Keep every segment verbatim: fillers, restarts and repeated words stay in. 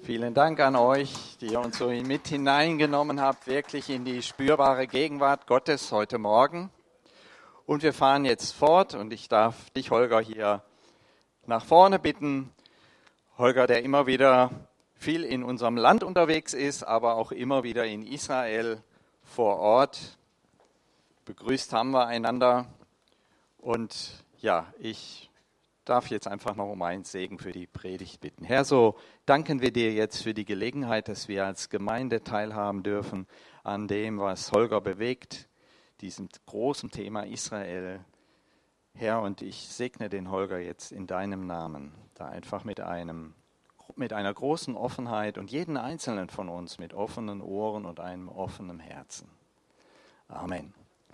Vielen Dank an euch, die ihr uns so mit hineingenommen habt, wirklich in die spürbare Gegenwart Gottes heute Morgen. Und wir fahren jetzt fort und ich darf dich, Holger, hier nach vorne bitten. Holger, der immer wieder viel in unserem Land unterwegs ist, aber auch immer wieder in Israel vor Ort. Begrüßt haben wir einander und ja, ich darf jetzt einfach noch um einen Segen für die Predigt bitten. Herr, so danken wir dir jetzt für die Gelegenheit, dass wir als Gemeinde teilhaben dürfen an dem, was Holger bewegt, diesem großen Thema Israel. Herr, und ich segne den Holger jetzt in deinem Namen, da einfach mit einem, mit einer großen Offenheit und jeden Einzelnen von uns mit offenen Ohren und einem offenen Herzen. Amen.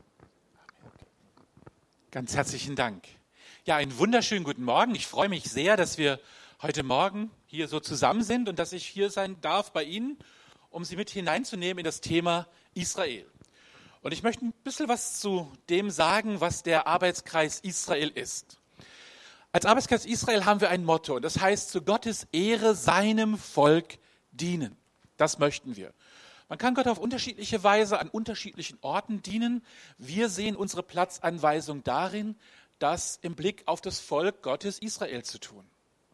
Ganz herzlichen Dank. Ja, einen wunderschönen guten Morgen. Ich freue mich sehr, dass wir heute Morgen hier so zusammen sind und dass ich hier sein darf bei Ihnen, um Sie mit hineinzunehmen in das Thema Israel. Und ich möchte ein bisschen was zu dem sagen, was der Arbeitskreis Israel ist. Als Arbeitskreis Israel haben wir ein Motto und das heißt, zu Gottes Ehre seinem Volk dienen. Das möchten wir. Man kann Gott auf unterschiedliche Weise an unterschiedlichen Orten dienen. Wir sehen unsere Platzanweisung darin, das im Blick auf das Volk Gottes Israel zu tun.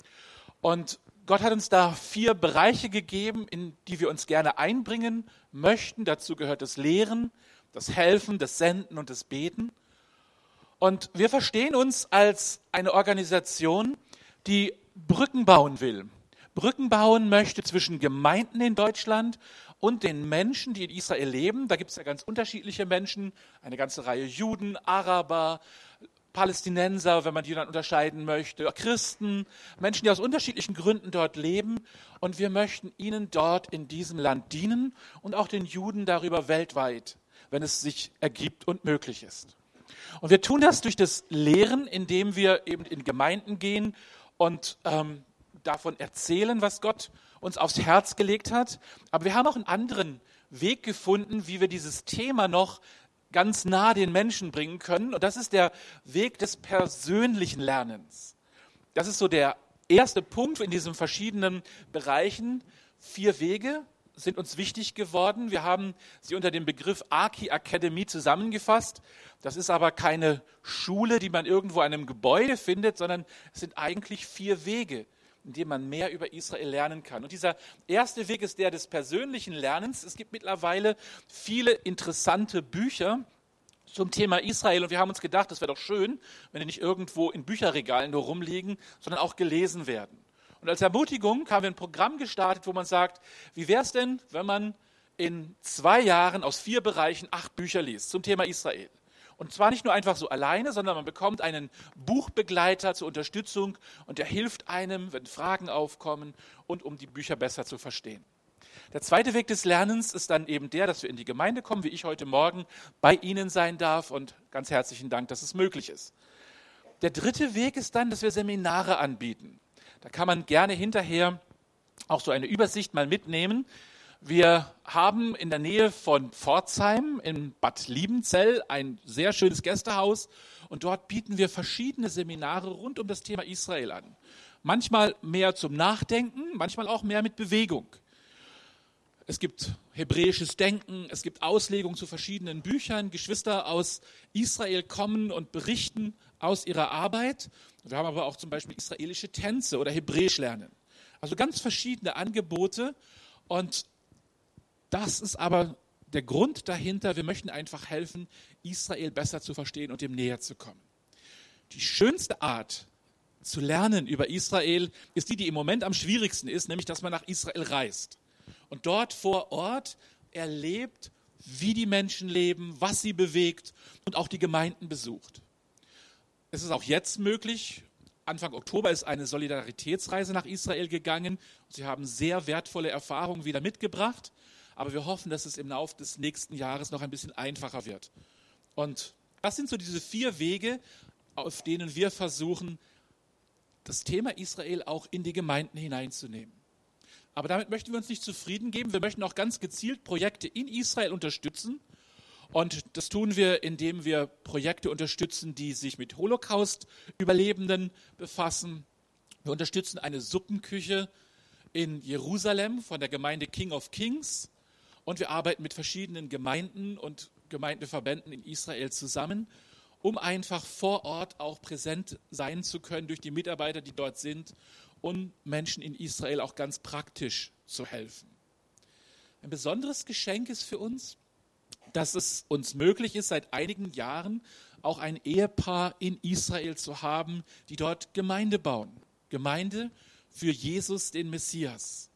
Und Gott hat uns da vier Bereiche gegeben, in die wir uns gerne einbringen möchten. Dazu gehört das Lehren, das Helfen, das Senden und das Beten. Und wir verstehen uns als eine Organisation, die Brücken bauen will. Brücken bauen möchte zwischen Gemeinden in Deutschland und den Menschen, die in Israel leben. Da gibt es ja ganz unterschiedliche Menschen, eine ganze Reihe Juden, Araber, Palästinenser, wenn man die dann unterscheiden möchte, Christen, Menschen, die aus unterschiedlichen Gründen dort leben. Und wir möchten ihnen dort in diesem Land dienen und auch den Juden darüber weltweit, wenn es sich ergibt und möglich ist. Und wir tun das durch das Lehren, indem wir eben in Gemeinden gehen und ähm, davon erzählen, was Gott uns aufs Herz gelegt hat. Aber wir haben auch einen anderen Weg gefunden, wie wir dieses Thema noch ganz nah den Menschen bringen können. Und das ist der Weg des persönlichen Lernens. Das ist so der erste Punkt in diesen verschiedenen Bereichen. Vier Wege sind uns wichtig geworden. Wir haben sie unter dem Begriff Arki Academy zusammengefasst. Das ist aber keine Schule, die man irgendwo in einem Gebäude findet, sondern es sind eigentlich vier Wege, in dem man mehr über Israel lernen kann. Und dieser erste Weg ist der des persönlichen Lernens. Es gibt mittlerweile viele interessante Bücher zum Thema Israel. Und wir haben uns gedacht, das wäre doch schön, wenn die nicht irgendwo in Bücherregalen nur rumliegen, sondern auch gelesen werden. Und als Ermutigung haben wir ein Programm gestartet, wo man sagt, wie wäre es denn, wenn man in zwei Jahren aus vier Bereichen acht Bücher liest zum Thema Israel? Und zwar nicht nur einfach so alleine, sondern man bekommt einen Buchbegleiter zur Unterstützung und der hilft einem, wenn Fragen aufkommen und um die Bücher besser zu verstehen. Der zweite Weg des Lernens ist dann eben der, dass wir in die Gemeinde kommen, wie ich heute Morgen bei Ihnen sein darf und ganz herzlichen Dank, dass es möglich ist. Der dritte Weg ist dann, dass wir Seminare anbieten. Da kann man gerne hinterher auch so eine Übersicht mal mitnehmen. Wir haben in der Nähe von Pforzheim in Bad Liebenzell ein sehr schönes Gästehaus und dort bieten wir verschiedene Seminare rund um das Thema Israel an. Manchmal mehr zum Nachdenken, manchmal auch mehr mit Bewegung. Es gibt hebräisches Denken, es gibt Auslegung zu verschiedenen Büchern. Geschwister aus Israel kommen und berichten aus ihrer Arbeit. Wir haben aber auch zum Beispiel israelische Tänze oder Hebräisch lernen. Also ganz verschiedene Angebote und das ist aber der Grund dahinter, wir möchten einfach helfen, Israel besser zu verstehen und dem näher zu kommen. Die schönste Art zu lernen über Israel ist die, die im Moment am schwierigsten ist, nämlich dass man nach Israel reist und dort vor Ort erlebt, wie die Menschen leben, was sie bewegt und auch die Gemeinden besucht. Es ist auch jetzt möglich. Anfang Oktober ist eine Solidaritätsreise nach Israel gegangen. Sie haben sehr wertvolle Erfahrungen wieder mitgebracht. Aber wir hoffen, dass es im Laufe des nächsten Jahres noch ein bisschen einfacher wird. Und das sind so diese vier Wege, auf denen wir versuchen, das Thema Israel auch in die Gemeinden hineinzunehmen. Aber damit möchten wir uns nicht zufrieden geben. Wir möchten auch ganz gezielt Projekte in Israel unterstützen. Und das tun wir, indem wir Projekte unterstützen, die sich mit Holocaust-Überlebenden befassen. Wir unterstützen eine Suppenküche in Jerusalem von der Gemeinde King of Kings und wir arbeiten mit verschiedenen Gemeinden und Gemeindeverbänden in Israel zusammen, um einfach vor Ort auch präsent sein zu können durch die Mitarbeiter, die dort sind, um Menschen in Israel auch ganz praktisch zu helfen. Ein besonderes Geschenk ist für uns, dass es uns möglich ist, seit einigen Jahren auch ein Ehepaar in Israel zu haben, die dort Gemeinde bauen. Gemeinde für Jesus, den Messias.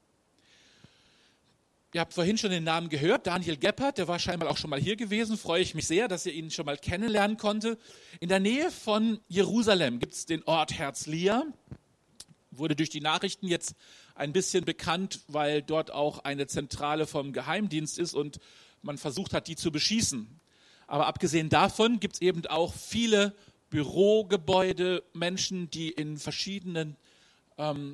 Ihr habt vorhin schon den Namen gehört, Daniel Gebhardt, der war scheinbar auch schon mal hier gewesen. Freue ich mich sehr, dass ihr ihn schon mal kennenlernen konnte. In der Nähe von Jerusalem gibt es den Ort Herzliya. Wurde durch die Nachrichten jetzt ein bisschen bekannt, weil dort auch eine Zentrale vom Geheimdienst ist und man versucht hat, die zu beschießen. Aber abgesehen davon gibt es eben auch viele Bürogebäude, Menschen, die in verschiedenen ähm,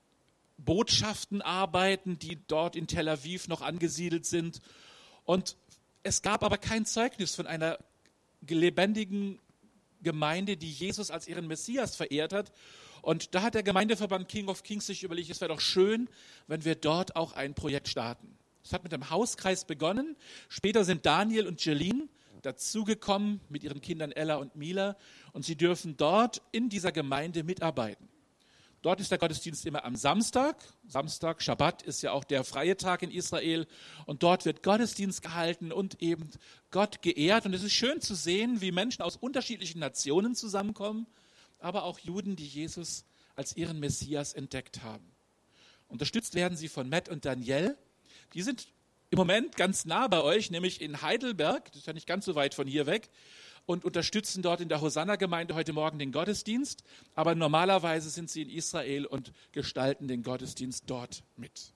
Botschaften arbeiten, die dort in Tel Aviv noch angesiedelt sind. Und es gab aber kein Zeugnis von einer lebendigen Gemeinde, die Jesus als ihren Messias verehrt hat. Und da hat der Gemeindeverband King of Kings sich überlegt, es wäre doch schön, wenn wir dort auch ein Projekt starten. Es hat mit einem Hauskreis begonnen. Später sind Daniel und Jeline dazugekommen mit ihren Kindern Ella und Mila. Und sie dürfen dort in dieser Gemeinde mitarbeiten. Dort ist der Gottesdienst immer am Samstag. Samstag, Schabbat ist ja auch der freie Tag in Israel. Und dort wird Gottesdienst gehalten und eben Gott geehrt. Und es ist schön zu sehen, wie Menschen aus unterschiedlichen Nationen zusammenkommen, aber auch Juden, die Jesus als ihren Messias entdeckt haben. Unterstützt werden sie von Matt und Danielle. Die sind im Moment ganz nah bei euch, nämlich in Heidelberg, das ist ja nicht ganz so weit von hier weg, und unterstützen dort in der Hosanna-Gemeinde heute Morgen den Gottesdienst. Aber normalerweise sind sie in Israel und gestalten den Gottesdienst dort mit.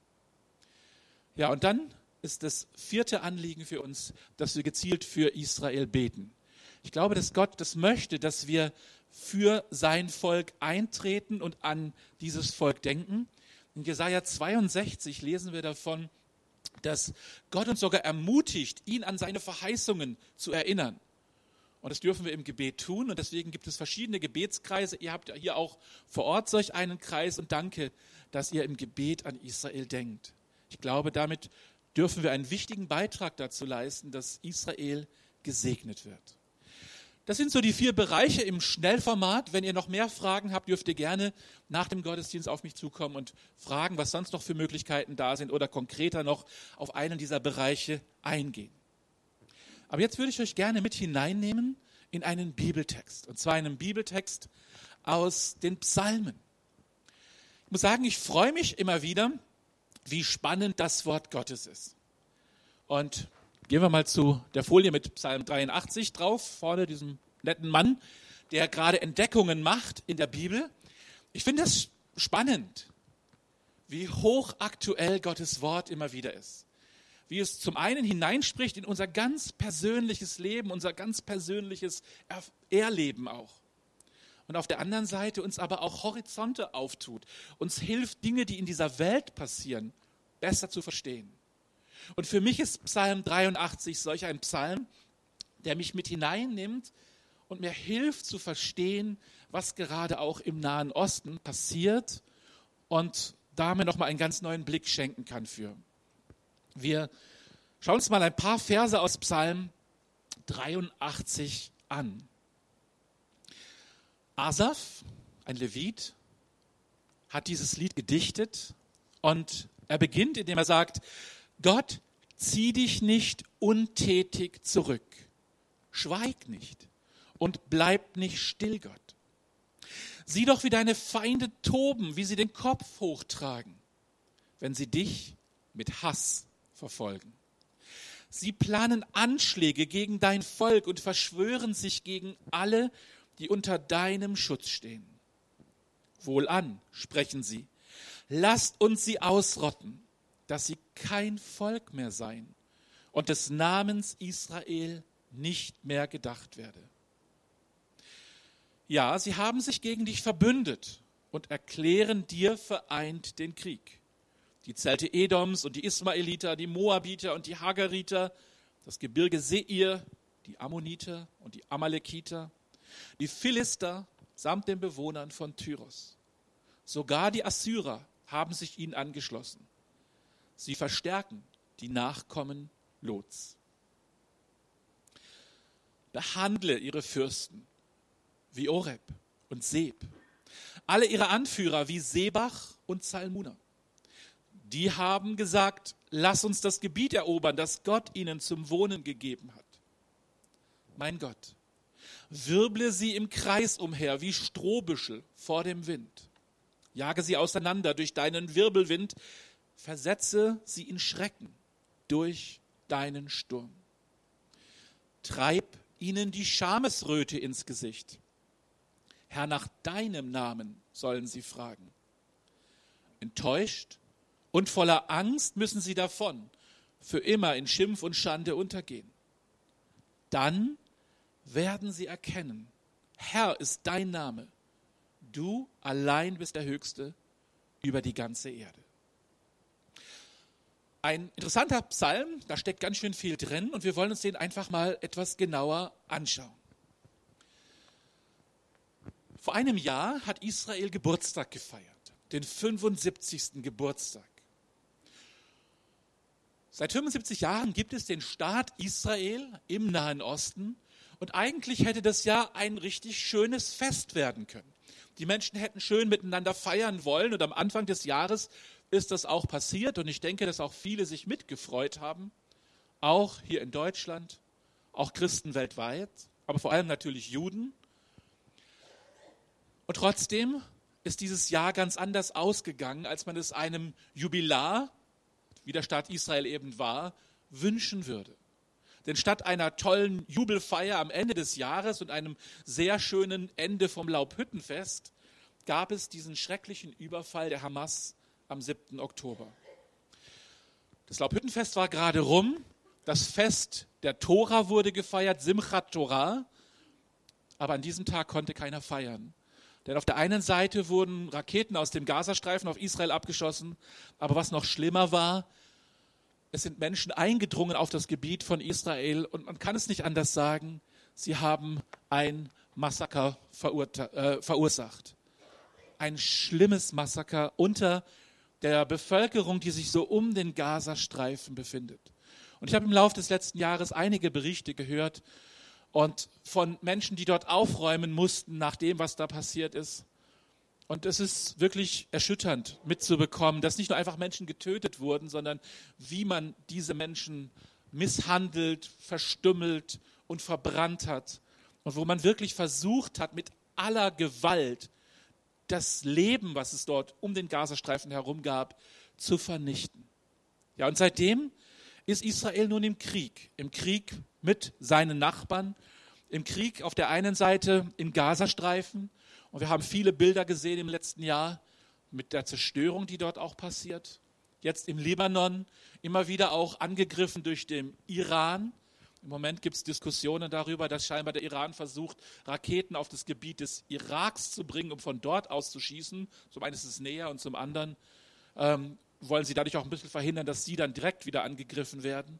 Ja, und dann ist das vierte Anliegen für uns, dass wir gezielt für Israel beten. Ich glaube, dass Gott das möchte, dass wir für sein Volk eintreten und an dieses Volk denken. In Jesaja zweiundsechzig lesen wir davon, dass Gott uns sogar ermutigt, ihn an seine Verheißungen zu erinnern. Und das dürfen wir im Gebet tun. Und deswegen gibt es verschiedene Gebetskreise. Ihr habt ja hier auch vor Ort solch einen Kreis. Und danke, dass ihr im Gebet an Israel denkt. Ich glaube, damit dürfen wir einen wichtigen Beitrag dazu leisten, dass Israel gesegnet wird. Das sind so die vier Bereiche im Schnellformat. Wenn ihr noch mehr Fragen habt, dürft ihr gerne nach dem Gottesdienst auf mich zukommen und fragen, was sonst noch für Möglichkeiten da sind oder konkreter noch auf einen dieser Bereiche eingehen. Aber jetzt würde ich euch gerne mit hineinnehmen in einen Bibeltext. Und zwar einen Bibeltext aus den Psalmen. Ich muss sagen, ich freue mich immer wieder, wie spannend das Wort Gottes ist. Und gehen wir mal zu der Folie mit Psalm dreiundachtzig drauf, vorne diesem netten Mann, der gerade Entdeckungen macht in der Bibel. Ich finde es spannend, wie hochaktuell Gottes Wort immer wieder ist. Wie es zum einen hineinspricht in unser ganz persönliches Leben, unser ganz persönliches Erleben auch. Und auf der anderen Seite uns aber auch Horizonte auftut, uns hilft, Dinge, die in dieser Welt passieren, besser zu verstehen. Und für mich ist Psalm dreiundachtzig solch ein Psalm, der mich mit hineinnimmt und mir hilft zu verstehen, was gerade auch im Nahen Osten passiert und da mir nochmal einen ganz neuen Blick schenken kann für. Wir schauen uns mal ein paar Verse aus Psalm dreiundachtzig an. Asaf, ein Levit, hat dieses Lied gedichtet und er beginnt, indem er sagt: Gott, zieh dich nicht untätig zurück, schweig nicht und bleib nicht still, Gott. Sieh doch, wie deine Feinde toben, wie sie den Kopf hochtragen, wenn sie dich mit Hass verfolgen. Sie planen Anschläge gegen dein Volk und verschwören sich gegen alle, die unter deinem Schutz stehen. Wohlan, sprechen sie, lasst uns sie ausrotten, dass sie kein Volk mehr seien und des Namens Israel nicht mehr gedacht werde. Ja, sie haben sich gegen dich verbündet und erklären dir vereint den Krieg. Die Zelte Edoms und die Ismaeliter, die Moabiter und die Hagariter, das Gebirge Seir, die Ammoniter und die Amalekiter, die Philister samt den Bewohnern von Tyros. Sogar die Assyrer haben sich ihnen angeschlossen. Sie verstärken die Nachkommen Lots. Behandle ihre Fürsten wie Oreb und Seb, alle ihre Anführer wie Sebach und Zalmunna. Die haben gesagt, lass uns das Gebiet erobern, das Gott ihnen zum Wohnen gegeben hat. Mein Gott, wirble sie im Kreis umher wie Strohbüschel vor dem Wind. Jage sie auseinander durch deinen Wirbelwind, versetze sie in Schrecken durch deinen Sturm. Treib ihnen die Schamesröte ins Gesicht. Herr, nach deinem Namen sollen sie fragen. Enttäuscht und voller Angst müssen sie davon, für immer in Schimpf und Schande untergehen. Dann werden sie erkennen, Herr ist dein Name. Du allein bist der Höchste über die ganze Erde. Ein interessanter Psalm, da steckt ganz schön viel drin und wir wollen uns den einfach mal etwas genauer anschauen. Vor einem Jahr hat Israel Geburtstag gefeiert, den fünfundsiebzigsten Geburtstag. Seit fünfundsiebzig Jahren gibt es den Staat Israel im Nahen Osten und eigentlich hätte das Jahr ein richtig schönes Fest werden können. Die Menschen hätten schön miteinander feiern wollen und am Anfang des Jahres ist das auch passiert und ich denke, dass auch viele sich mitgefreut haben, auch hier in Deutschland, auch Christen weltweit, aber vor allem natürlich Juden. Und trotzdem ist dieses Jahr ganz anders ausgegangen, als man es einem Jubilar, wie der Staat Israel eben war, wünschen würde. Denn statt einer tollen Jubelfeier am Ende des Jahres und einem sehr schönen Ende vom Laubhüttenfest gab es diesen schrecklichen Überfall der Hamas am siebten Oktober. Das Laubhüttenfest war gerade rum, das Fest der Tora wurde gefeiert, Simchat Torah, aber an diesem Tag konnte keiner feiern. Denn auf der einen Seite wurden Raketen aus dem Gazastreifen auf Israel abgeschossen, aber was noch schlimmer war, es sind Menschen eingedrungen auf das Gebiet von Israel und man kann es nicht anders sagen, sie haben ein Massaker verurte- äh, verursacht. Ein schlimmes Massaker unter der Bevölkerung, die sich so um den Gazastreifen befindet. Und ich habe im Laufe des letzten Jahres einige Berichte gehört und von Menschen, die dort aufräumen mussten nach dem, was da passiert ist. Und es ist wirklich erschütternd mitzubekommen, dass nicht nur einfach Menschen getötet wurden, sondern wie man diese Menschen misshandelt, verstümmelt und verbrannt hat. Und wo man wirklich versucht hat, mit aller Gewalt das Leben, was es dort um den Gazastreifen herum gab, zu vernichten. Ja, und seitdem ist Israel nun im Krieg, im Krieg mit seinen Nachbarn, im Krieg auf der einen Seite im Gazastreifen. Und wir haben viele Bilder gesehen im letzten Jahr mit der Zerstörung, die dort auch passiert. Jetzt im Libanon, immer wieder auch angegriffen durch den Iran. Im Moment gibt es Diskussionen darüber, dass scheinbar der Iran versucht, Raketen auf das Gebiet des Iraks zu bringen, um von dort aus zu schießen. Zum einen ist es näher und zum anderen ähm, wollen sie dadurch auch ein bisschen verhindern, dass sie dann direkt wieder angegriffen werden.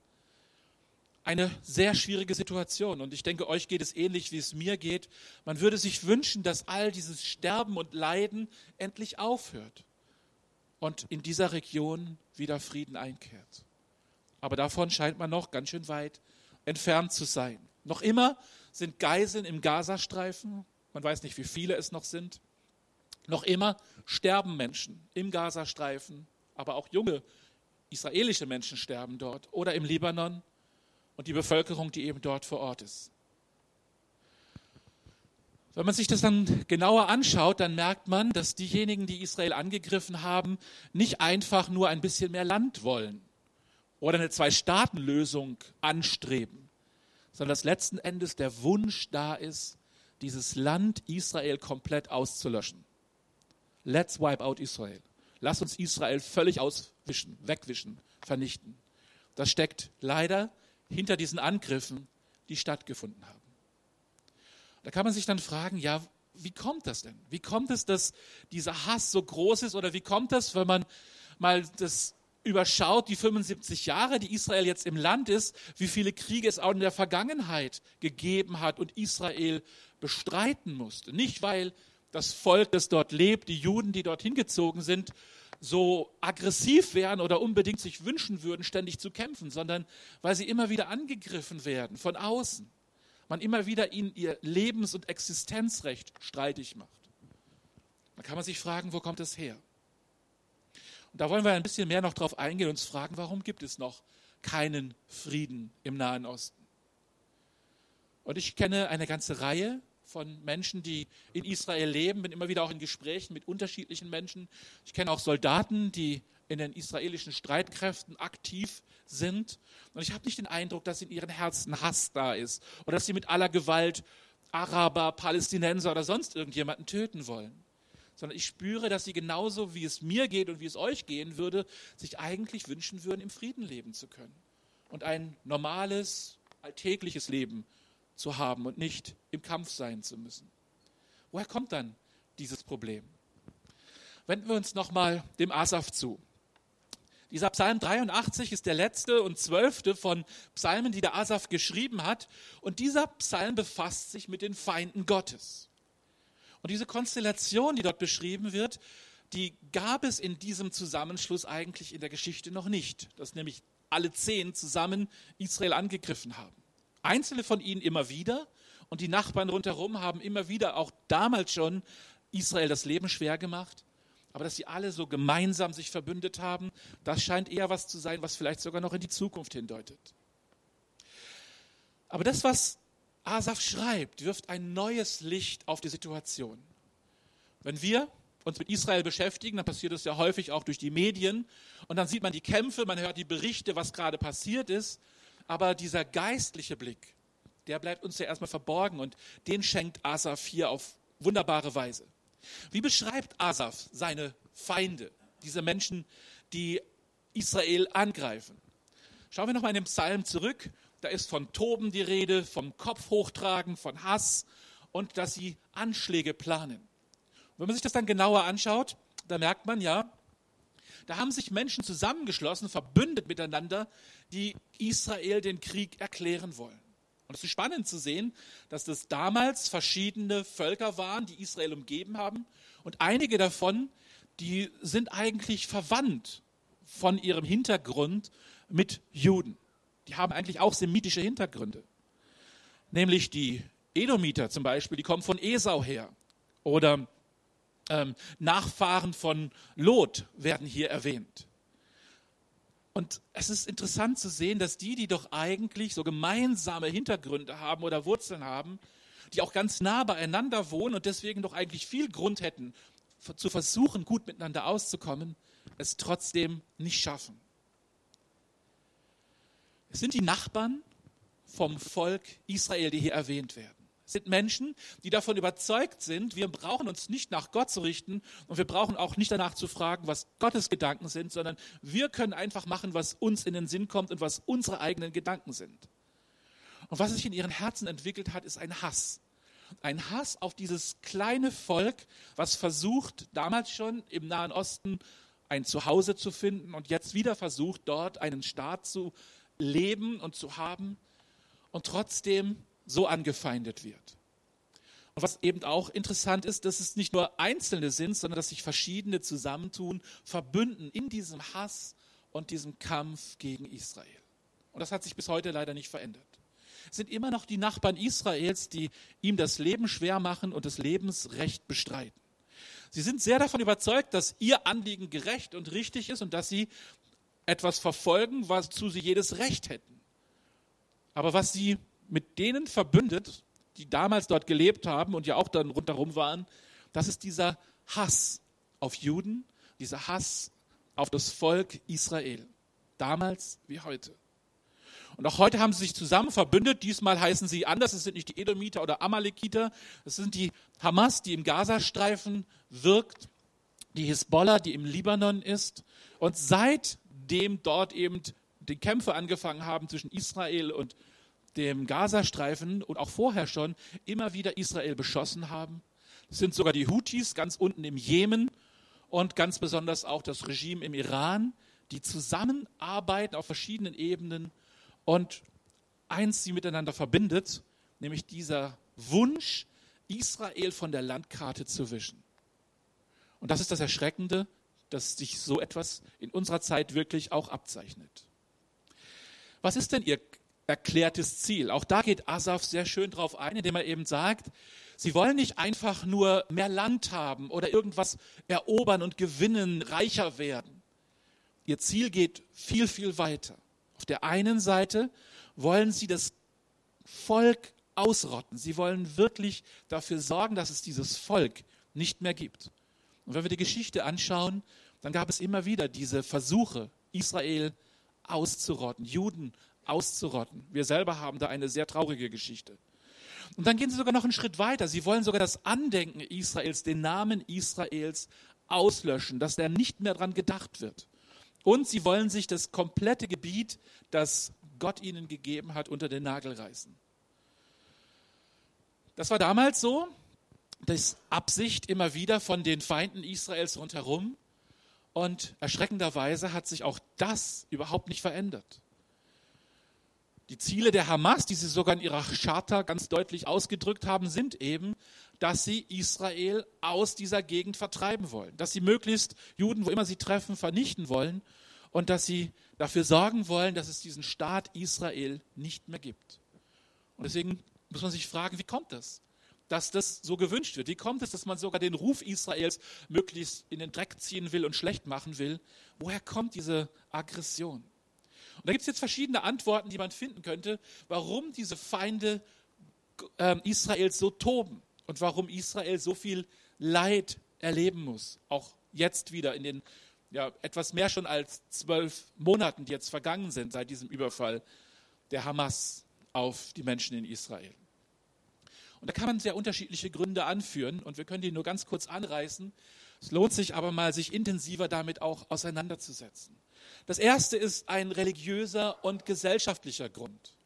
Eine sehr schwierige Situation und ich denke, euch geht es ähnlich, wie es mir geht. Man würde sich wünschen, dass all dieses Sterben und Leiden endlich aufhört und in dieser Region wieder Frieden einkehrt. Aber davon scheint man noch ganz schön weit entfernt zu sein. Noch immer sind Geiseln im Gazastreifen, man weiß nicht, wie viele es noch sind. Noch immer sterben Menschen im Gazastreifen, aber auch junge israelische Menschen sterben dort oder im Libanon. Und die Bevölkerung, die eben dort vor Ort ist. Wenn man sich das dann genauer anschaut, dann merkt man, dass diejenigen, die Israel angegriffen haben, nicht einfach nur ein bisschen mehr Land wollen oder eine Zwei-Staaten-Lösung anstreben, sondern dass letzten Endes der Wunsch da ist, dieses Land Israel komplett auszulöschen. Let's wipe out Israel. Lass uns Israel völlig auswischen, wegwischen, vernichten. Das steckt leider hinter diesen Angriffen, die stattgefunden haben. Da kann man sich dann fragen, ja, wie kommt das denn? Wie kommt es, dass dieser Hass so groß ist? Oder wie kommt das, wenn man mal das überschaut, die fünfundsiebzig Jahre, die Israel jetzt im Land ist, wie viele Kriege es auch in der Vergangenheit gegeben hat und Israel bestreiten musste? Nicht, weil das Volk, das dort lebt, die Juden, die dorthin gezogen sind, so aggressiv wären oder unbedingt sich wünschen würden, ständig zu kämpfen, sondern weil sie immer wieder angegriffen werden von außen. Man immer wieder ihnen ihr Lebens- und Existenzrecht streitig macht. Da kann man sich fragen, wo kommt es her? Und da wollen wir ein bisschen mehr noch drauf eingehen und uns fragen, warum gibt es noch keinen Frieden im Nahen Osten? Und ich kenne eine ganze Reihe von Menschen, die in Israel leben, bin immer wieder auch in Gesprächen mit unterschiedlichen Menschen. Ich kenne auch Soldaten, die in den israelischen Streitkräften aktiv sind. Und ich habe nicht den Eindruck, dass in ihren Herzen Hass da ist oder dass sie mit aller Gewalt Araber, Palästinenser oder sonst irgendjemanden töten wollen. Sondern ich spüre, dass sie genauso, wie es mir geht und wie es euch gehen würde, sich eigentlich wünschen würden, im Frieden leben zu können und ein normales, alltägliches Leben zu haben und nicht im Kampf sein zu müssen. Woher kommt dann dieses Problem? Wenden wir uns nochmal dem Asaf zu. Dieser Psalm dreiundachtzig ist der letzte und zwölfte von Psalmen, die der Asaf geschrieben hat. Und dieser Psalm befasst sich mit den Feinden Gottes. Und diese Konstellation, die dort beschrieben wird, die gab es in diesem Zusammenschluss eigentlich in der Geschichte noch nicht. Dass nämlich alle zehn zusammen Israel angegriffen haben. Einzelne von ihnen immer wieder und die Nachbarn rundherum haben immer wieder auch damals schon Israel das Leben schwer gemacht. Aber dass sie alle so gemeinsam sich verbündet haben, das scheint eher was zu sein, was vielleicht sogar noch in die Zukunft hindeutet. Aber das, was Asaf schreibt, wirft ein neues Licht auf die Situation. Wenn wir uns mit Israel beschäftigen, dann passiert es ja häufig auch durch die Medien und dann sieht man die Kämpfe, man hört die Berichte, was gerade passiert ist. Aber dieser geistliche Blick, der bleibt uns ja erstmal verborgen und den schenkt Asaf hier auf wunderbare Weise. Wie beschreibt Asaf seine Feinde, diese Menschen, die Israel angreifen? Schauen wir nochmal in den Psalm zurück. Da ist von Toben die Rede, vom Kopf hochtragen, von Hass und dass sie Anschläge planen. Und wenn man sich das dann genauer anschaut, da merkt man ja, da haben sich Menschen zusammengeschlossen, verbündet miteinander, die Israel den Krieg erklären wollen. Und es ist spannend zu sehen, dass das damals verschiedene Völker waren, die Israel umgeben haben. Und einige davon, die sind eigentlich verwandt von ihrem Hintergrund mit Juden. Die haben eigentlich auch semitische Hintergründe. Nämlich die Edomiter zum Beispiel, die kommen von Esau her. Oder ähm, Nachfahren von Lot werden hier erwähnt. Und es ist interessant zu sehen, dass die, die doch eigentlich so gemeinsame Hintergründe haben oder Wurzeln haben, die auch ganz nah beieinander wohnen und deswegen doch eigentlich viel Grund hätten, zu versuchen, gut miteinander auszukommen, es trotzdem nicht schaffen. Es sind die Nachbarn vom Volk Israel, die hier erwähnt werden. Es sind Menschen, die davon überzeugt sind, wir brauchen uns nicht nach Gott zu richten und wir brauchen auch nicht danach zu fragen, was Gottes Gedanken sind, sondern wir können einfach machen, was uns in den Sinn kommt und was unsere eigenen Gedanken sind. Und was sich in ihren Herzen entwickelt hat, ist ein Hass. Ein Hass auf dieses kleine Volk, was versucht, damals schon im Nahen Osten ein Zuhause zu finden und jetzt wieder versucht, dort einen Staat zu leben und zu haben und trotzdem so angefeindet wird. Und was eben auch interessant ist, dass es nicht nur Einzelne sind, sondern dass sich verschiedene zusammentun, verbünden in diesem Hass und diesem Kampf gegen Israel. Und das hat sich bis heute leider nicht verändert. Es sind immer noch die Nachbarn Israels, die ihm das Leben schwer machen und das Lebensrecht bestreiten. Sie sind sehr davon überzeugt, dass ihr Anliegen gerecht und richtig ist und dass sie etwas verfolgen, wozu sie jedes Recht hätten. Aber was sie mit denen verbündet, die damals dort gelebt haben und ja auch dann rundherum waren, das ist dieser Hass auf Juden, dieser Hass auf das Volk Israel, damals wie heute. Und auch heute haben sie sich zusammen verbündet, diesmal heißen sie anders, es sind nicht die Edomiter oder Amalekiter, es sind die Hamas, die im Gazastreifen wirkt, die Hisbollah, die im Libanon ist und seitdem dort eben die Kämpfe angefangen haben zwischen Israel und dem Gazastreifen und auch vorher schon immer wieder Israel beschossen haben. Das sind sogar die Houthis ganz unten im Jemen und ganz besonders auch das Regime im Iran, die zusammenarbeiten auf verschiedenen Ebenen und eins sie miteinander verbindet, nämlich dieser Wunsch, Israel von der Landkarte zu wischen. Und das ist das Erschreckende, dass sich so etwas in unserer Zeit wirklich auch abzeichnet. Was ist denn ihr erklärtes Ziel? Auch da geht Asaf sehr schön drauf ein, indem er eben sagt, sie wollen nicht einfach nur mehr Land haben oder irgendwas erobern und gewinnen, reicher werden. Ihr Ziel geht viel, viel weiter. Auf der einen Seite wollen sie das Volk ausrotten. Sie wollen wirklich dafür sorgen, dass es dieses Volk nicht mehr gibt. Und wenn wir die Geschichte anschauen, dann gab es immer wieder diese Versuche, Israel auszurotten, Juden auszurotten. Wir selber haben da eine sehr traurige Geschichte. Und dann gehen sie sogar noch einen Schritt weiter. Sie wollen sogar das Andenken Israels, den Namen Israels auslöschen, dass der nicht mehr dran gedacht wird. Und sie wollen sich das komplette Gebiet, das Gott ihnen gegeben hat, unter den Nagel reißen. Das war damals so, das Absicht immer wieder von den Feinden Israels rundherum. Und erschreckenderweise hat sich auch das überhaupt nicht verändert. Die Ziele der Hamas, die sie sogar in ihrer Charta ganz deutlich ausgedrückt haben, sind eben, dass sie Israel aus dieser Gegend vertreiben wollen. Dass sie möglichst Juden, wo immer sie treffen, vernichten wollen und dass sie dafür sorgen wollen, dass es diesen Staat Israel nicht mehr gibt. Und deswegen muss man sich fragen, wie kommt das, dass das so gewünscht wird? Wie kommt es, dass man sogar den Ruf Israels möglichst in den Dreck ziehen will und schlecht machen will? Woher kommt diese Aggression? Und da gibt es jetzt verschiedene Antworten, die man finden könnte, warum diese Feinde äh, Israels so toben und warum Israel so viel Leid erleben muss. Auch jetzt wieder in den ja, etwas mehr schon als zwölf Monaten, die jetzt vergangen sind seit diesem Überfall der Hamas auf die Menschen in Israel. Und da kann man sehr unterschiedliche Gründe anführen und wir können die nur ganz kurz anreißen. Es lohnt sich aber mal, sich intensiver damit auch auseinanderzusetzen. Das erste ist ein religiöser und gesellschaftlicher Grund.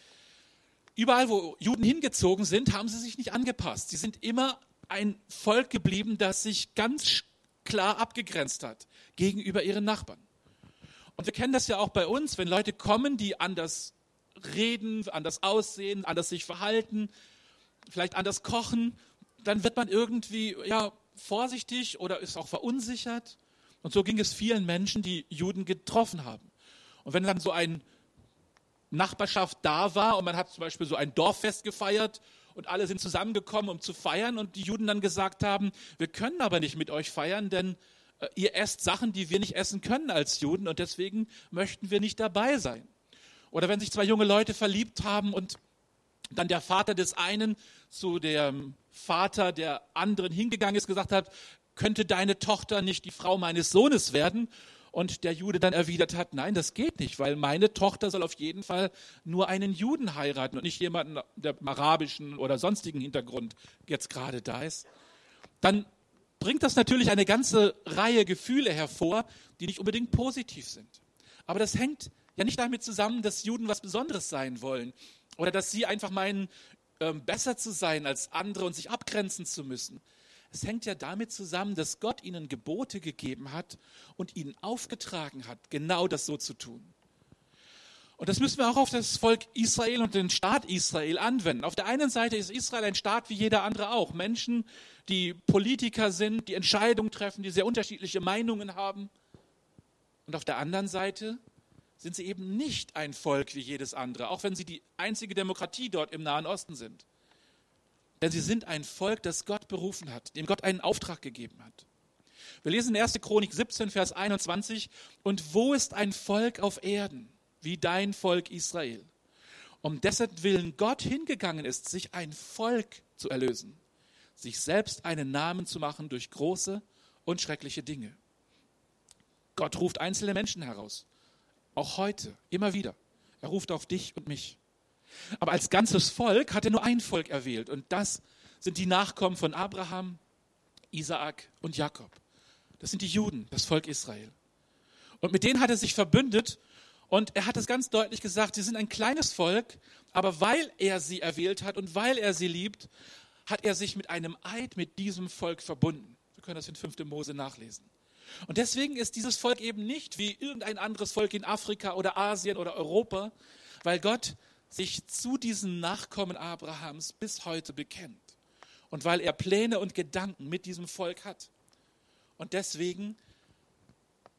Überall, wo Juden hingezogen sind, haben sie sich nicht angepasst. Sie sind immer ein Volk geblieben, das sich ganz klar abgegrenzt hat gegenüber ihren Nachbarn. Und wir kennen das ja auch bei uns, wenn Leute kommen, die anders reden, anders aussehen, anders sich verhalten, vielleicht anders kochen, dann wird man irgendwie ja, vorsichtig oder ist auch verunsichert. Und so ging es vielen Menschen, die Juden getroffen haben. Und wenn dann so eine Nachbarschaft da war und man hat zum Beispiel so ein Dorffest gefeiert und alle sind zusammengekommen, um zu feiern und die Juden dann gesagt haben, wir können aber nicht mit euch feiern, denn äh, ihr esst Sachen, die wir nicht essen können als Juden und deswegen möchten wir nicht dabei sein. Oder wenn sich zwei junge Leute verliebt haben und dann der Vater des einen zu dem Vater der anderen hingegangen ist, gesagt hat, könnte deine Tochter nicht die Frau meines Sohnes werden? Und der Jude dann erwidert hat, nein, das geht nicht, weil meine Tochter soll auf jeden Fall nur einen Juden heiraten und nicht jemanden, der im arabischen oder sonstigen Hintergrund jetzt gerade da ist. Dann bringt das natürlich eine ganze Reihe Gefühle hervor, die nicht unbedingt positiv sind. Aber das hängt ja nicht damit zusammen, dass Juden was Besonderes sein wollen oder dass sie einfach meinen, ähm, besser zu sein als andere und sich abgrenzen zu müssen. Es hängt ja damit zusammen, dass Gott ihnen Gebote gegeben hat und ihnen aufgetragen hat, genau das so zu tun. Und das müssen wir auch auf das Volk Israel und den Staat Israel anwenden. Auf der einen Seite ist Israel ein Staat wie jeder andere auch. Menschen, die Politiker sind, die Entscheidungen treffen, die sehr unterschiedliche Meinungen haben. Und auf der anderen Seite sind sie eben nicht ein Volk wie jedes andere, auch wenn sie die einzige Demokratie dort im Nahen Osten sind. Denn sie sind ein Volk, das Gott berufen hat, dem Gott einen Auftrag gegeben hat. Wir lesen in erster Chronik siebzehn, Vers einundzwanzig. Und wo ist ein Volk auf Erden, wie dein Volk Israel? Um dessen Willen Gott hingegangen ist, sich ein Volk zu erlösen, sich selbst einen Namen zu machen durch große und schreckliche Dinge. Gott ruft einzelne Menschen heraus, auch heute, immer wieder. Er ruft auf dich und mich. Aber als ganzes Volk hat er nur ein Volk erwählt und das sind die Nachkommen von Abraham, Isaak und Jakob. Das sind die Juden, das Volk Israel. Und mit denen hat er sich verbündet und er hat es ganz deutlich gesagt, sie sind ein kleines Volk, aber weil er sie erwählt hat und weil er sie liebt, hat er sich mit einem Eid mit diesem Volk verbunden. Wir können das in fünfter Mose nachlesen. Und deswegen ist dieses Volk eben nicht wie irgendein anderes Volk in Afrika oder Asien oder Europa, weil Gott sich zu diesen Nachkommen Abrahams bis heute bekennt und weil er Pläne und Gedanken mit diesem Volk hat. Und deswegen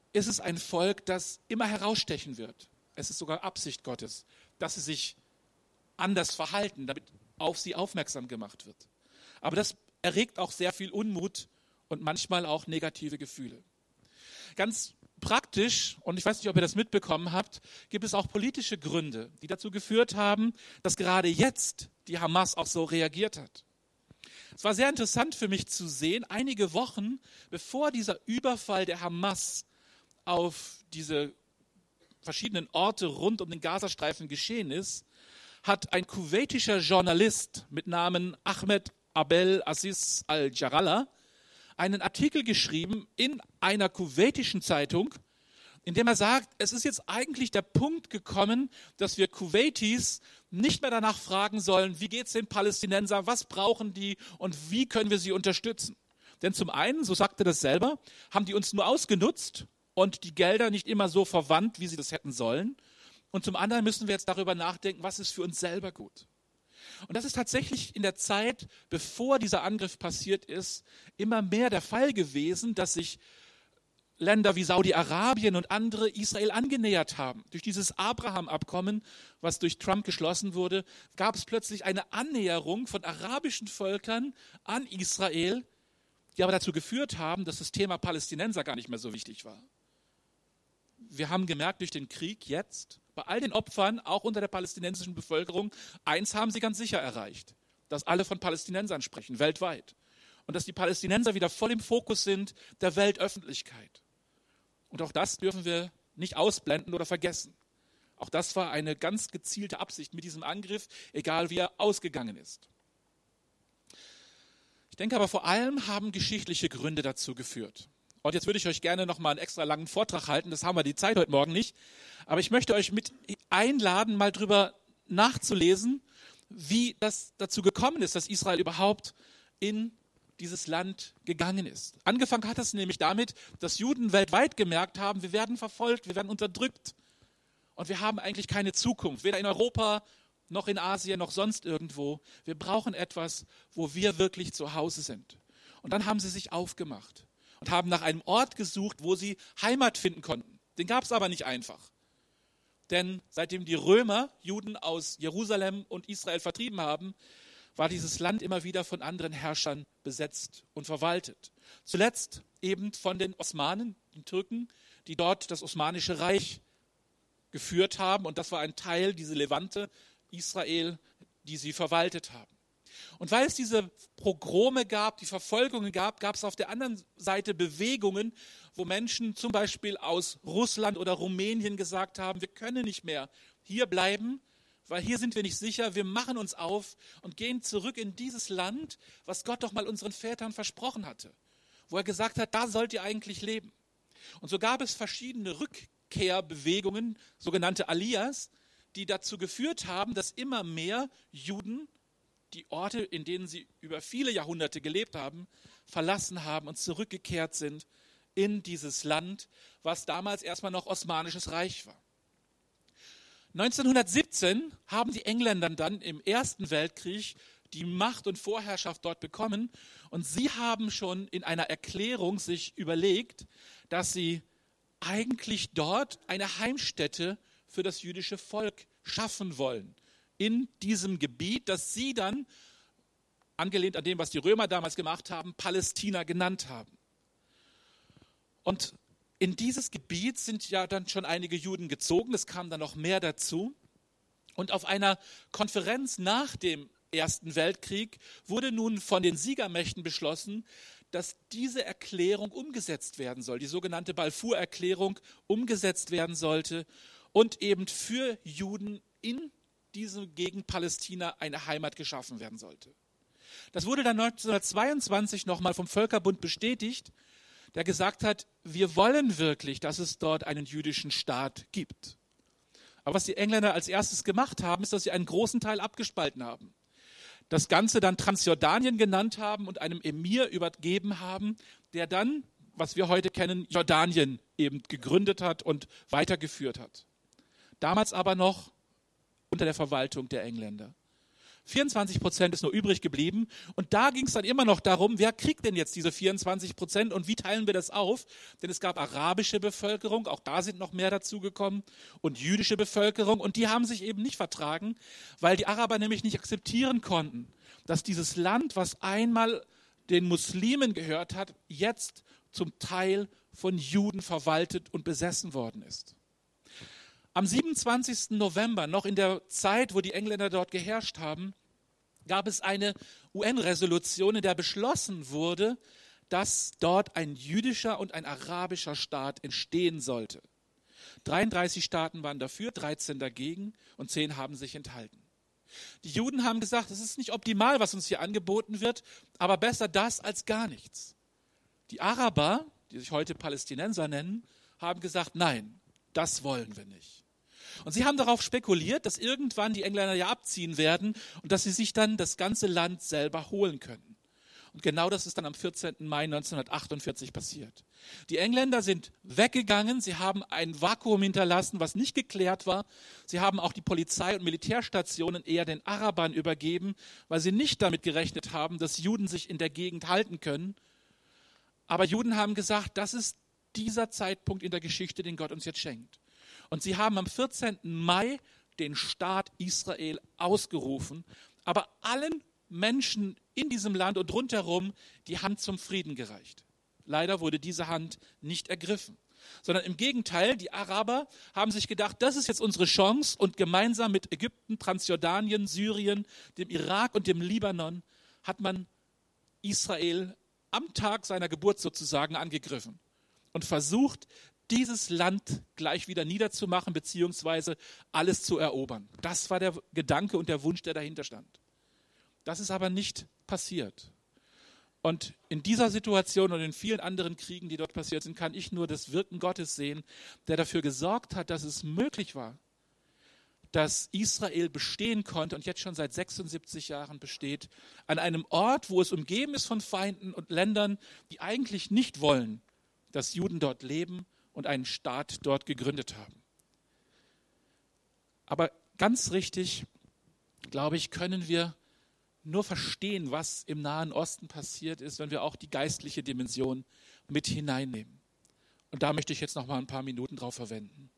ist es ein Volk, das immer herausstechen wird. Es ist sogar Absicht Gottes, dass sie sich anders verhalten, damit auf sie aufmerksam gemacht wird. Aber das erregt auch sehr viel Unmut und manchmal auch negative Gefühle. Ganz praktisch, und ich weiß nicht, ob ihr das mitbekommen habt, gibt es auch politische Gründe, die dazu geführt haben, dass gerade jetzt die Hamas auch so reagiert hat. Es war sehr interessant für mich zu sehen, einige Wochen bevor dieser Überfall der Hamas auf diese verschiedenen Orte rund um den Gazastreifen geschehen ist, hat ein kuwaitischer Journalist mit Namen Ahmed Abel Aziz al-Jarallah einen Artikel geschrieben in einer kuwaitischen Zeitung, in dem er sagt, es ist jetzt eigentlich der Punkt gekommen, dass wir Kuwaitis nicht mehr danach fragen sollen, wie geht es den Palästinensern, was brauchen die und wie können wir sie unterstützen. Denn zum einen, so sagt er das selber, haben die uns nur ausgenutzt und die Gelder nicht immer so verwandt, wie sie das hätten sollen. Und zum anderen müssen wir jetzt darüber nachdenken, was ist für uns selber gut. Und das ist tatsächlich in der Zeit, bevor dieser Angriff passiert ist, immer mehr der Fall gewesen, dass sich Länder wie Saudi-Arabien und andere Israel angenähert haben. Durch dieses Abraham-Abkommen, was durch Trump geschlossen wurde, gab es plötzlich eine Annäherung von arabischen Völkern an Israel, die aber dazu geführt haben, dass das Thema Palästinenser gar nicht mehr so wichtig war. Wir haben gemerkt durch den Krieg jetzt, bei all den Opfern, auch unter der palästinensischen Bevölkerung, eins haben sie ganz sicher erreicht, dass alle von Palästinensern sprechen, weltweit. Und dass die Palästinenser wieder voll im Fokus sind der Weltöffentlichkeit. Und auch das dürfen wir nicht ausblenden oder vergessen. Auch das war eine ganz gezielte Absicht mit diesem Angriff, egal wie er ausgegangen ist. Ich denke aber vor allem haben geschichtliche Gründe dazu geführt. Und jetzt würde ich euch gerne noch mal einen extra langen Vortrag halten, das haben wir die Zeit heute Morgen nicht. Aber ich möchte euch mit einladen, mal drüber nachzulesen, wie das dazu gekommen ist, dass Israel überhaupt in dieses Land gegangen ist. Angefangen hat es nämlich damit, dass Juden weltweit gemerkt haben, wir werden verfolgt, wir werden unterdrückt und wir haben eigentlich keine Zukunft, weder in Europa noch in Asien noch sonst irgendwo. Wir brauchen etwas, wo wir wirklich zu Hause sind. Und dann haben sie sich aufgemacht und haben nach einem Ort gesucht, wo sie Heimat finden konnten. Den gab es aber nicht einfach. Denn seitdem die Römer Juden aus Jerusalem und Israel vertrieben haben, war dieses Land immer wieder von anderen Herrschern besetzt und verwaltet. Zuletzt eben von den Osmanen, den Türken, die dort das Osmanische Reich geführt haben. Und das war ein Teil, diese Levante, Israel, die sie verwaltet haben. Und weil es diese Pogrome gab, die Verfolgungen gab, gab es auf der anderen Seite Bewegungen, wo Menschen zum Beispiel aus Russland oder Rumänien gesagt haben, wir können nicht mehr hier bleiben, weil hier sind wir nicht sicher, wir machen uns auf und gehen zurück in dieses Land, was Gott doch mal unseren Vätern versprochen hatte, wo er gesagt hat, da sollt ihr eigentlich leben. Und so gab es verschiedene Rückkehrbewegungen, sogenannte Aliyas, die dazu geführt haben, dass immer mehr Juden die Orte, in denen sie über viele Jahrhunderte gelebt haben, verlassen haben und zurückgekehrt sind in dieses Land, was damals erstmal noch Osmanisches Reich war. neunzehnhundertsiebzehn haben die Engländer dann im Ersten Weltkrieg die Macht und Vorherrschaft dort bekommen und sie haben schon in einer Erklärung sich überlegt, dass sie eigentlich dort eine Heimstätte für das jüdische Volk schaffen wollen. In diesem Gebiet, das sie dann, angelehnt an dem, was die Römer damals gemacht haben, Palästina genannt haben. Und in dieses Gebiet sind ja dann schon einige Juden gezogen, es kam dann noch mehr dazu. Und auf einer Konferenz nach dem Ersten Weltkrieg wurde nun von den Siegermächten beschlossen, dass diese Erklärung umgesetzt werden soll, die sogenannte Balfour-Erklärung umgesetzt werden sollte und eben für Juden in diese Gegend Palästina eine Heimat geschaffen werden sollte. Das wurde dann neunzehnhundertzweiundzwanzig nochmal vom Völkerbund bestätigt, der gesagt hat, wir wollen wirklich, dass es dort einen jüdischen Staat gibt. Aber was die Engländer als erstes gemacht haben, ist, dass sie einen großen Teil abgespalten haben. Das Ganze dann Transjordanien genannt haben und einem Emir übergeben haben, der dann, was wir heute kennen, Jordanien eben gegründet hat und weitergeführt hat. Damals aber noch unter der Verwaltung der Engländer. vierundzwanzig Prozent ist nur übrig geblieben. Und da ging es dann immer noch darum, wer kriegt denn jetzt diese vierundzwanzig Prozent und wie teilen wir das auf? Denn es gab arabische Bevölkerung, auch da sind noch mehr dazugekommen, und jüdische Bevölkerung. Und die haben sich eben nicht vertragen, weil die Araber nämlich nicht akzeptieren konnten, dass dieses Land, was einmal den Muslimen gehört hat, jetzt zum Teil von Juden verwaltet und besessen worden ist. Am siebenundzwanzigsten November, noch in der Zeit, wo die Engländer dort geherrscht haben, gab es eine U N-Resolution, in der beschlossen wurde, dass dort ein jüdischer und ein arabischer Staat entstehen sollte. dreiunddreißig Staaten waren dafür, dreizehn dagegen und zehn haben sich enthalten. Die Juden haben gesagt, es ist nicht optimal, was uns hier angeboten wird, aber besser das als gar nichts. Die Araber, die sich heute Palästinenser nennen, haben gesagt, nein, das wollen wir nicht. Und sie haben darauf spekuliert, dass irgendwann die Engländer ja abziehen werden und dass sie sich dann das ganze Land selber holen können. Und genau das ist dann am vierzehnten Mai neunzehnhundertachtundvierzig passiert. Die Engländer sind weggegangen, sie haben ein Vakuum hinterlassen, was nicht geklärt war. Sie haben auch die Polizei- und Militärstationen eher den Arabern übergeben, weil sie nicht damit gerechnet haben, dass Juden sich in der Gegend halten können. Aber Juden haben gesagt, das ist dieser Zeitpunkt in der Geschichte, den Gott uns jetzt schenkt. Und sie haben am vierzehnten Mai den Staat Israel ausgerufen, aber allen Menschen in diesem Land und rundherum die Hand zum Frieden gereicht. Leider wurde diese Hand nicht ergriffen, sondern im Gegenteil, die Araber haben sich gedacht, das ist jetzt unsere Chance und gemeinsam mit Ägypten, Transjordanien, Syrien, dem Irak und dem Libanon hat man Israel am Tag seiner Geburt sozusagen angegriffen und versucht, dieses Land gleich wieder niederzumachen, beziehungsweise alles zu erobern. Das war der Gedanke und der Wunsch, der dahinter stand. Das ist aber nicht passiert. Und in dieser Situation und in vielen anderen Kriegen, die dort passiert sind, kann ich nur das Wirken Gottes sehen, der dafür gesorgt hat, dass es möglich war, dass Israel bestehen konnte und jetzt schon seit sechsundsiebzig Jahren besteht, an einem Ort, wo es umgeben ist von Feinden und Ländern, die eigentlich nicht wollen, dass Juden dort leben und einen Staat dort gegründet haben. Aber ganz richtig, glaube ich, können wir nur verstehen, was im Nahen Osten passiert ist, wenn wir auch die geistliche Dimension mit hineinnehmen. Und da möchte ich jetzt noch mal ein paar Minuten drauf verwenden.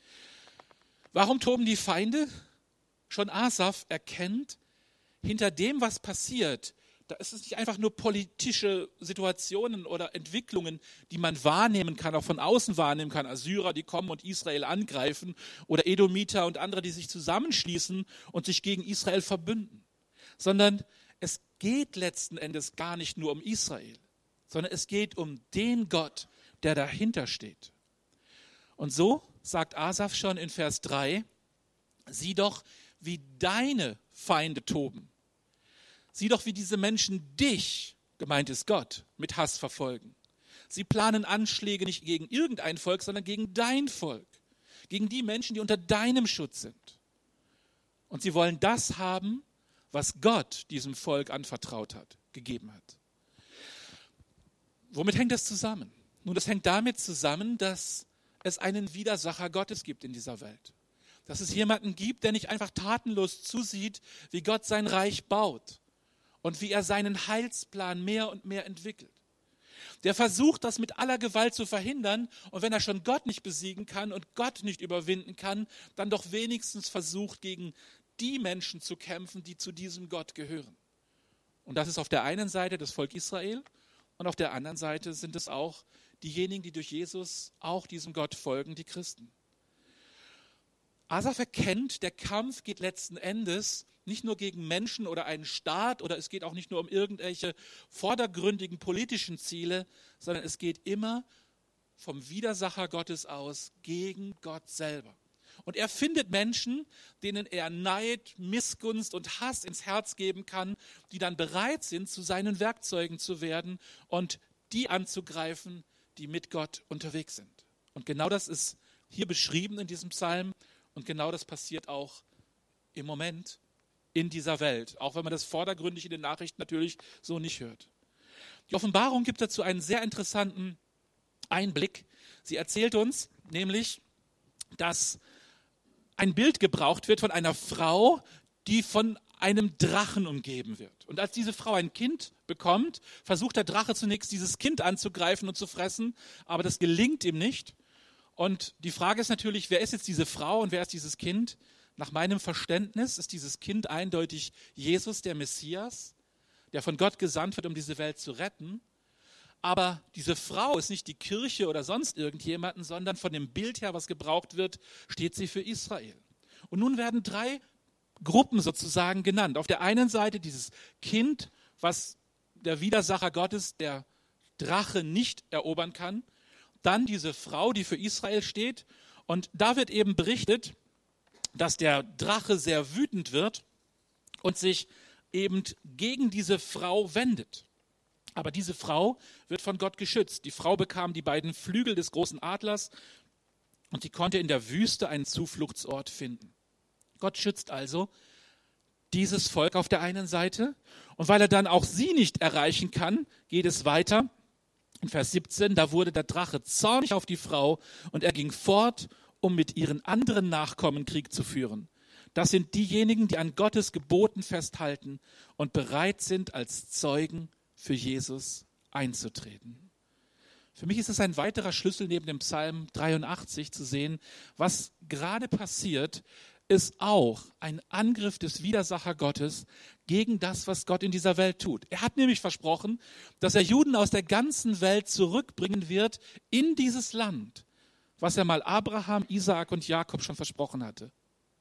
Warum toben die Feinde? Schon Asaf erkennt, hinter dem, was passiert, da ist es nicht einfach nur politische Situationen oder Entwicklungen, die man wahrnehmen kann, auch von außen wahrnehmen kann. Assyrer, die kommen und Israel angreifen, oder Edomiter und andere, die sich zusammenschließen und sich gegen Israel verbünden. Sondern es geht letzten Endes gar nicht nur um Israel, sondern es geht um den Gott, der dahinter steht. Und so sagt Asaf schon in Vers drei, sieh doch, wie deine Feinde toben. Sieh doch, wie diese Menschen dich, gemeint ist Gott, mit Hass verfolgen. Sie planen Anschläge nicht gegen irgendein Volk, sondern gegen dein Volk, gegen die Menschen, die unter deinem Schutz sind. Und sie wollen das haben, was Gott diesem Volk anvertraut hat, gegeben hat. Womit hängt das zusammen? Nun, das hängt damit zusammen, dass es einen Widersacher Gottes gibt in dieser Welt. Dass es jemanden gibt, der nicht einfach tatenlos zusieht, wie Gott sein Reich baut und wie er seinen Heilsplan mehr und mehr entwickelt. Der versucht, das mit aller Gewalt zu verhindern, und wenn er schon Gott nicht besiegen kann und Gott nicht überwinden kann, dann doch wenigstens versucht, gegen die Menschen zu kämpfen, die zu diesem Gott gehören. Und das ist auf der einen Seite das Volk Israel und auf der anderen Seite sind es auch diejenigen, die durch Jesus auch diesem Gott folgen, die Christen. Asaf erkennt, der Kampf geht letzten Endes nicht nur gegen Menschen oder einen Staat, oder es geht auch nicht nur um irgendwelche vordergründigen politischen Ziele, sondern es geht immer vom Widersacher Gottes aus gegen Gott selber. Und er findet Menschen, denen er Neid, Missgunst und Hass ins Herz geben kann, die dann bereit sind, zu seinen Werkzeugen zu werden und die anzugreifen, die mit Gott unterwegs sind. Und genau das ist hier beschrieben in diesem Psalm und genau das passiert auch im Moment in dieser Welt, auch wenn man das vordergründig in den Nachrichten natürlich so nicht hört. Die Offenbarung gibt dazu einen sehr interessanten Einblick. Sie erzählt uns nämlich, dass ein Bild gebraucht wird von einer Frau, die von einem Drachen umgeben wird. Und als diese Frau ein Kind bekommt, versucht der Drache zunächst, dieses Kind anzugreifen und zu fressen, aber das gelingt ihm nicht. Und die Frage ist natürlich, wer ist jetzt diese Frau und wer ist dieses Kind? Nach meinem Verständnis ist dieses Kind eindeutig Jesus, der Messias, der von Gott gesandt wird, um diese Welt zu retten. Aber diese Frau ist nicht die Kirche oder sonst irgendjemanden, sondern von dem Bild her, was gebraucht wird, steht sie für Israel. Und nun werden drei Gruppen sozusagen genannt. Auf der einen Seite dieses Kind, was der Widersacher Gottes, der Drache, nicht erobern kann. Dann diese Frau, die für Israel steht. Und da wird eben berichtet, dass der Drache sehr wütend wird und sich eben gegen diese Frau wendet. Aber diese Frau wird von Gott geschützt. Die Frau bekam die beiden Flügel des großen Adlers und sie konnte in der Wüste einen Zufluchtsort finden. Gott schützt also dieses Volk auf der einen Seite. Und weil er dann auch sie nicht erreichen kann, geht es weiter. In Vers siebzehn, da wurde der Drache zornig auf die Frau und er ging fort, um mit ihren anderen Nachkommen Krieg zu führen. Das sind diejenigen, die an Gottes Geboten festhalten und bereit sind, als Zeugen für Jesus einzutreten. Für mich ist es ein weiterer Schlüssel neben dem Psalm dreiundachtzig zu sehen, was gerade passiert, ist auch ein Angriff des Widersacher Gottes gegen das, was Gott in dieser Welt tut. Er hat nämlich versprochen, dass er Juden aus der ganzen Welt zurückbringen wird in dieses Land, was er mal Abraham, Isaak und Jakob schon versprochen hatte.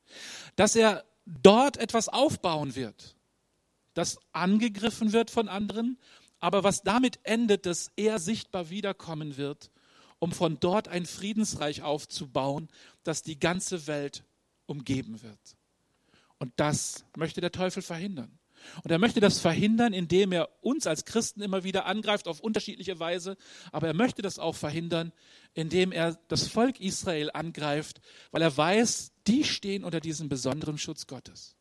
Dass er dort etwas aufbauen wird, das angegriffen wird von anderen, aber was damit endet, dass er sichtbar wiederkommen wird, um von dort ein Friedensreich aufzubauen, das die ganze Welt umgeben wird. Und das möchte der Teufel verhindern. Und er möchte das verhindern, indem er uns als Christen immer wieder angreift auf unterschiedliche Weise, aber er möchte das auch verhindern, indem er das Volk Israel angreift, weil er weiß, die stehen unter diesem besonderen Schutz Gottes.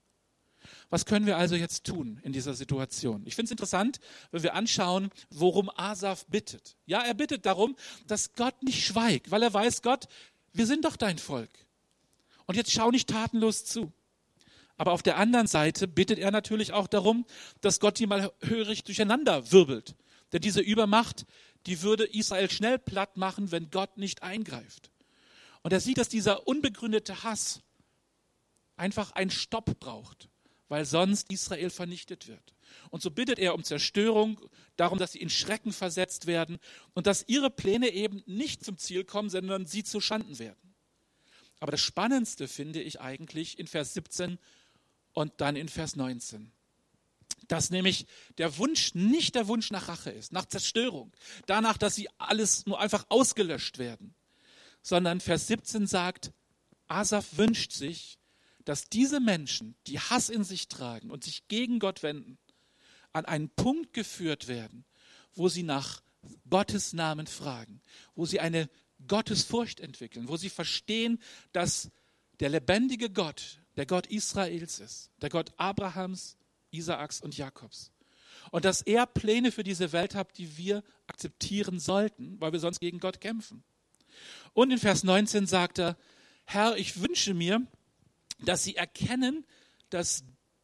Was können wir also jetzt tun in dieser Situation? Ich finde es interessant, wenn wir anschauen, worum Asaf bittet. Ja, er bittet darum, dass Gott nicht schweigt, weil er weiß, Gott, wir sind doch dein Volk. Und jetzt schau nicht tatenlos zu. Aber auf der anderen Seite bittet er natürlich auch darum, dass Gott die mal hörig durcheinander wirbelt. Denn diese Übermacht, die würde Israel schnell platt machen, wenn Gott nicht eingreift. Und er sieht, dass dieser unbegründete Hass einfach einen Stopp braucht, weil sonst Israel vernichtet wird. Und so bittet er um Zerstörung, darum, dass sie in Schrecken versetzt werden und dass ihre Pläne eben nicht zum Ziel kommen, sondern sie zu Schanden werden. Aber das Spannendste finde ich eigentlich in Vers siebzehn und dann in Vers neunzehn. Dass nämlich der Wunsch nicht der Wunsch nach Rache ist, nach Zerstörung, danach, dass sie alles nur einfach ausgelöscht werden, sondern Vers siebzehn sagt, Asaf wünscht sich, dass diese Menschen, die Hass in sich tragen und sich gegen Gott wenden, an einen Punkt geführt werden, wo sie nach Gottes Namen fragen, wo sie eine Gottesfurcht entwickeln, wo sie verstehen, dass der lebendige Gott, der Gott Israels ist, der Gott Abrahams, Isaaks und Jakobs. Und dass er Pläne für diese Welt hat, die wir akzeptieren sollten, weil wir sonst gegen Gott kämpfen. Und in Vers neunzehn sagt er, Herr, ich wünsche mir, dass sie erkennen, dass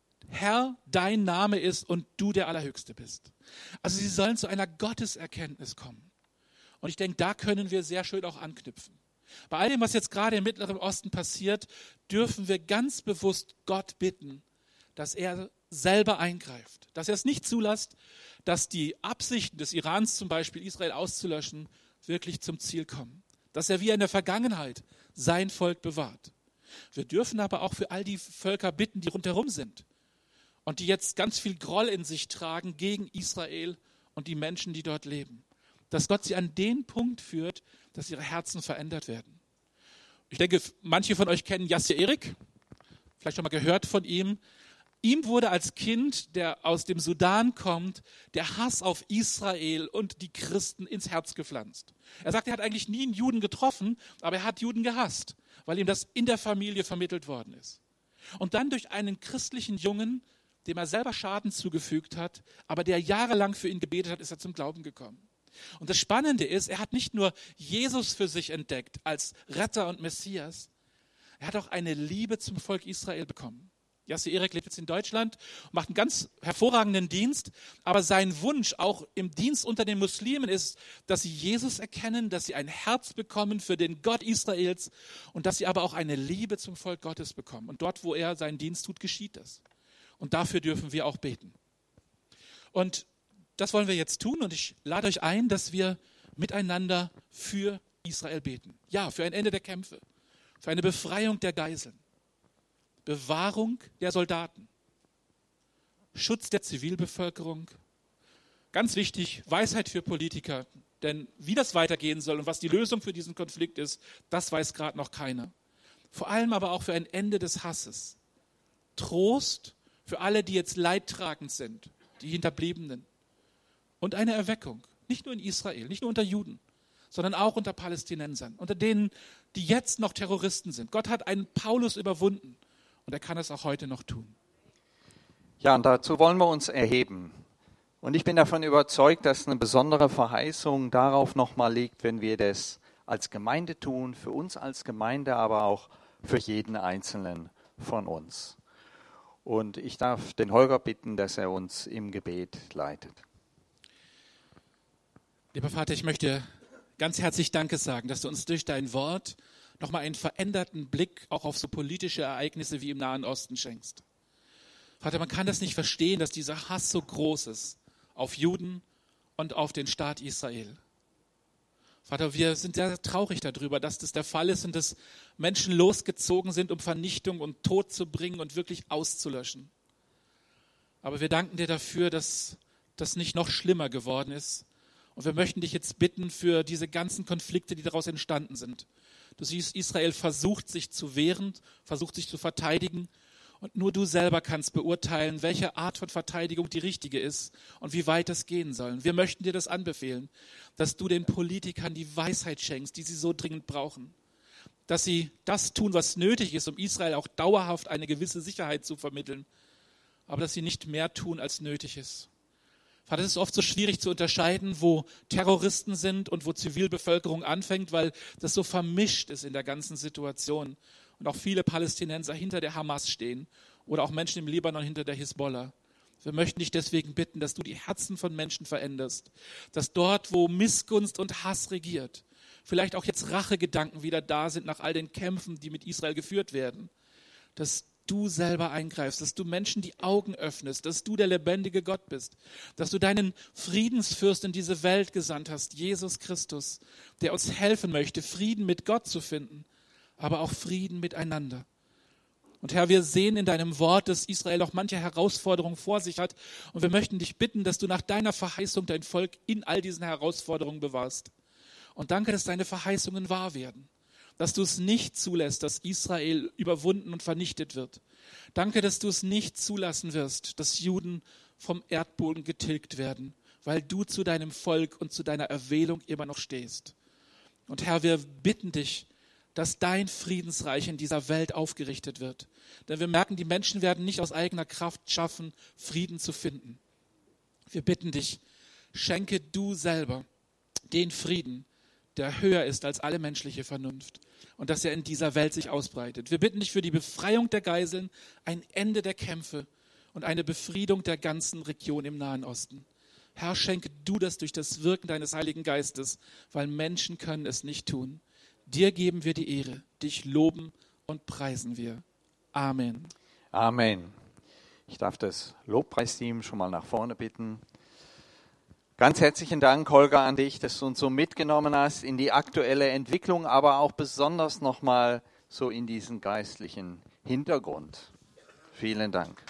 Herr dein Name ist und du der Allerhöchste bist. Also sie sollen zu einer Gotteserkenntnis kommen. Und ich denke, da können wir sehr schön auch anknüpfen. Bei all dem, was jetzt gerade im Mittleren Osten passiert, dürfen wir ganz bewusst Gott bitten, dass er selber eingreift, dass er es nicht zulässt, dass die Absichten des Irans zum Beispiel, Israel auszulöschen, wirklich zum Ziel kommen. Dass er wie in der Vergangenheit sein Volk bewahrt. Wir dürfen aber auch für all die Völker bitten, die rundherum sind und die jetzt ganz viel Groll in sich tragen gegen Israel und die Menschen, die dort leben. Dass Gott sie an den Punkt führt, dass ihre Herzen verändert werden. Ich denke, manche von euch kennen Yasser Erik, vielleicht schon mal gehört von ihm. Ihm wurde als Kind, der aus dem Sudan kommt, der Hass auf Israel und die Christen ins Herz gepflanzt. Er sagt, er hat eigentlich nie einen Juden getroffen, aber er hat Juden gehasst, weil ihm das in der Familie vermittelt worden ist. Und dann durch einen christlichen Jungen, dem er selber Schaden zugefügt hat, aber der jahrelang für ihn gebetet hat, ist er zum Glauben gekommen. Und das Spannende ist, er hat nicht nur Jesus für sich entdeckt als Retter und Messias, er hat auch eine Liebe zum Volk Israel bekommen. Jassi Erik lebt jetzt in Deutschland, macht einen ganz hervorragenden Dienst, aber sein Wunsch auch im Dienst unter den Muslimen ist, dass sie Jesus erkennen, dass sie ein Herz bekommen für den Gott Israels und dass sie aber auch eine Liebe zum Volk Gottes bekommen. Und dort, wo er seinen Dienst tut, geschieht das. Und dafür dürfen wir auch beten. Und das wollen wir jetzt tun und ich lade euch ein, dass wir miteinander für Israel beten. Ja, für ein Ende der Kämpfe, für eine Befreiung der Geiseln. Bewahrung der Soldaten, Schutz der Zivilbevölkerung. Ganz wichtig, Weisheit für Politiker, denn wie das weitergehen soll und was die Lösung für diesen Konflikt ist, das weiß gerade noch keiner. Vor allem aber auch für ein Ende des Hasses. Trost für alle, die jetzt leidtragend sind, die Hinterbliebenen. Und eine Erweckung, nicht nur in Israel, nicht nur unter Juden, sondern auch unter Palästinensern, unter denen, die jetzt noch Terroristen sind. Gott hat einen Paulus überwunden. Und er kann es auch heute noch tun. Ja, und dazu wollen wir uns erheben. Und ich bin davon überzeugt, dass eine besondere Verheißung darauf nochmal liegt, wenn wir das als Gemeinde tun, für uns als Gemeinde, aber auch für jeden Einzelnen von uns. Und ich darf den Holger bitten, dass er uns im Gebet leitet. Lieber Vater, ich möchte ganz herzlich Danke sagen, dass du uns durch dein Wort nochmal einen veränderten Blick auch auf so politische Ereignisse wie im Nahen Osten schenkst. Vater, man kann das nicht verstehen, dass dieser Hass so groß ist auf Juden und auf den Staat Israel. Vater, wir sind sehr traurig darüber, dass das der Fall ist und dass Menschen losgezogen sind, um Vernichtung und Tod zu bringen und wirklich auszulöschen. Aber wir danken dir dafür, dass das nicht noch schlimmer geworden ist. Und wir möchten dich jetzt bitten für diese ganzen Konflikte, die daraus entstanden sind. Du siehst, Israel versucht sich zu wehren, versucht sich zu verteidigen und nur du selber kannst beurteilen, welche Art von Verteidigung die richtige ist und wie weit es gehen soll. Wir möchten dir das anbefehlen, dass du den Politikern die Weisheit schenkst, die sie so dringend brauchen. Dass sie das tun, was nötig ist, um Israel auch dauerhaft eine gewisse Sicherheit zu vermitteln, aber dass sie nicht mehr tun, als nötig ist. Vater, es ist oft so schwierig zu unterscheiden, wo Terroristen sind und wo Zivilbevölkerung anfängt, weil das so vermischt ist in der ganzen Situation. Und auch viele Palästinenser hinter der Hamas stehen oder auch Menschen im Libanon hinter der Hisbollah. Wir möchten dich deswegen bitten, dass du die Herzen von Menschen veränderst. Dass dort, wo Missgunst und Hass regiert, vielleicht auch jetzt Rachegedanken wieder da sind nach all den Kämpfen, die mit Israel geführt werden, dass du selber eingreifst, dass du Menschen die Augen öffnest, dass du der lebendige Gott bist, dass du deinen Friedensfürst in diese Welt gesandt hast, Jesus Christus, der uns helfen möchte, Frieden mit Gott zu finden, aber auch Frieden miteinander. Und Herr, wir sehen in deinem Wort, dass Israel auch manche Herausforderungen vor sich hat und wir möchten dich bitten, dass du nach deiner Verheißung dein Volk in all diesen Herausforderungen bewahrst. Und danke, dass deine Verheißungen wahr werden. Dass du es nicht zulässt, dass Israel überwunden und vernichtet wird. Danke, dass du es nicht zulassen wirst, dass Juden vom Erdboden getilgt werden, weil du zu deinem Volk und zu deiner Erwählung immer noch stehst. Und Herr, wir bitten dich, dass dein Friedensreich in dieser Welt aufgerichtet wird. Denn wir merken, die Menschen werden nicht aus eigener Kraft schaffen, Frieden zu finden. Wir bitten dich, schenke du selber den Frieden, der höher ist als alle menschliche Vernunft und dass er in dieser Welt sich ausbreitet. Wir bitten dich für die Befreiung der Geiseln, ein Ende der Kämpfe und eine Befriedung der ganzen Region im Nahen Osten. Herr, schenke du das durch das Wirken deines Heiligen Geistes, weil Menschen können es nicht tun. Dir geben wir die Ehre, dich loben und preisen wir. Amen. Amen. Ich darf das Lobpreisteam schon mal nach vorne bitten. Ganz herzlichen Dank, Holger, an dich, dass du uns so mitgenommen hast in die aktuelle Entwicklung, aber auch besonders nochmal so in diesen geistlichen Hintergrund. Vielen Dank.